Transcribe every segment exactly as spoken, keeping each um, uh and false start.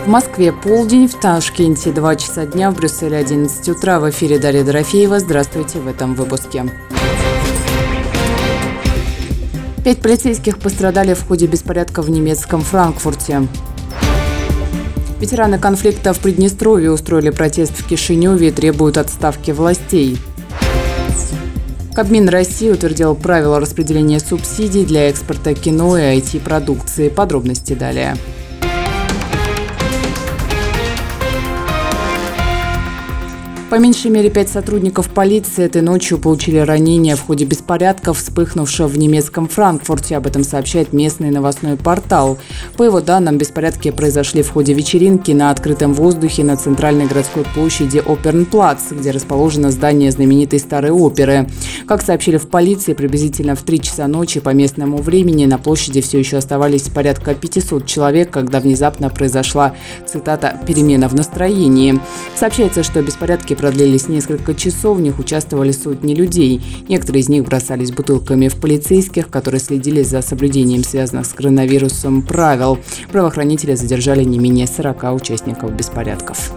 Москве полдень, в Ташкенте два часа дня, в Брюсселе одиннадцать утра. В эфире Дарья Дорофеева. Здравствуйте в этом выпуске. Пять полицейских пострадали в ходе беспорядка в немецком Франкфурте. Ветераны конфликта в Приднестровье устроили протест в Кишиневе и требуют отставки властей. Кабмин России утвердил правила распределения субсидий для экспорта кино и ай ти-продукции. Подробности далее. По меньшей мере пять сотрудников полиции этой ночью получили ранения в ходе беспорядков, вспыхнувшего в немецком Франкфурте. Об этом сообщает местный новостной портал. По его данным, беспорядки произошли в ходе вечеринки на открытом воздухе на центральной городской площади Опернплац, где расположено здание знаменитой старой оперы. Как сообщили в полиции, приблизительно в три часа ночи по местному времени на площади все еще оставались порядка пятисот человек, когда внезапно произошла, цитата, «перемена в настроении». Сообщается, что беспорядки продлились несколько часов, в них участвовали сотни людей. Некоторые из них бросались бутылками в полицейских, которые следили за соблюдением связанных с коронавирусом правил. Правоохранители задержали не менее сорока участников беспорядков.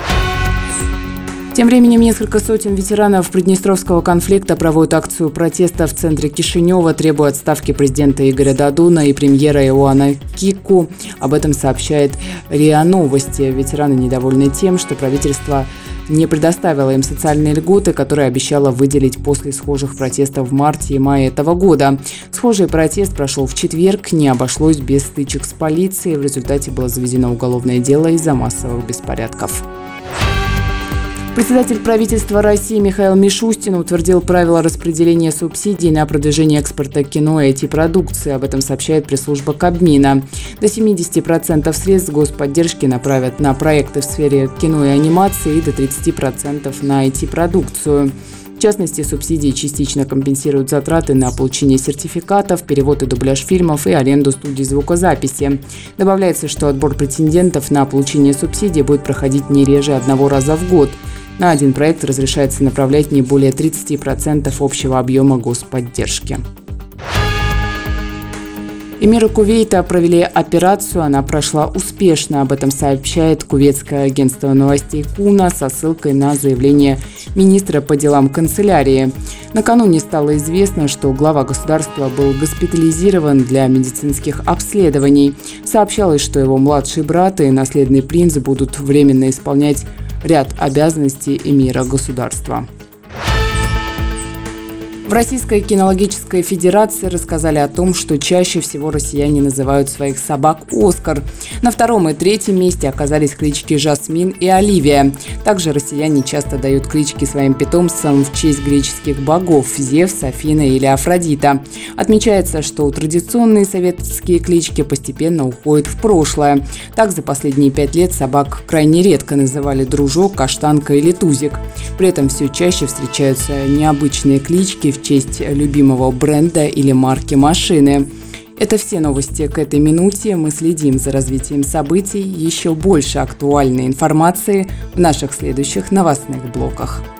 Тем временем несколько сотен ветеранов Приднестровского конфликта проводят акцию протеста в центре Кишинева, требуя отставки президента Игоря Додона и премьера Иоанна Кику. Об этом сообщает РИА Новости. Ветераны недовольны тем, что правительство не предоставила им социальные льготы, которые обещала выделить после схожих протестов в марте и мае этого года. Схожий протест прошел в четверг, не обошлось без стычек с полицией. В результате было заведено уголовное дело из-за массовых беспорядков. Председатель правительства России Михаил Мишустин утвердил правила распределения субсидий на продвижение экспорта кино и ай ти-продукции. Об этом сообщает пресс-служба Кабмина. До семидесяти процентов средств господдержки направят на проекты в сфере кино и анимации и до тридцати процентов на ай ти-продукцию. В частности, субсидии частично компенсируют затраты на получение сертификатов, перевод и дубляж фильмов и аренду студий звукозаписи. Добавляется, что отбор претендентов на получение субсидий будет проходить не реже одного раза в год. На один проект разрешается направлять не более тридцати процентов общего объема господдержки. Эмиры Кувейта провели операцию, она прошла успешно. Об этом сообщает кувейтское агентство новостей КУНА со ссылкой на заявление министра по делам канцелярии. Накануне стало известно, что глава государства был госпитализирован для медицинских обследований. Сообщалось, что его младший брат и наследный принц будут временно исполнять ряд обязанностей эмира государства. В Российской кинологической федерации рассказали о том, что чаще всего россияне называют своих собак «Оскар». На втором и третьем месте оказались клички «Жасмин» и «Оливия». Также россияне часто дают клички своим питомцам в честь греческих богов – Зевс, Афина или Афродита. Отмечается, что традиционные советские клички постепенно уходят в прошлое. Так, за последние пять лет собак крайне редко называли «Дружок», «Каштанка» или «Тузик». При этом все чаще встречаются необычные клички в в честь любимого бренда или марки машины. Это все новости к этой минуте. Мы следим за развитием событий. Еще больше актуальной информации в наших следующих новостных блоках.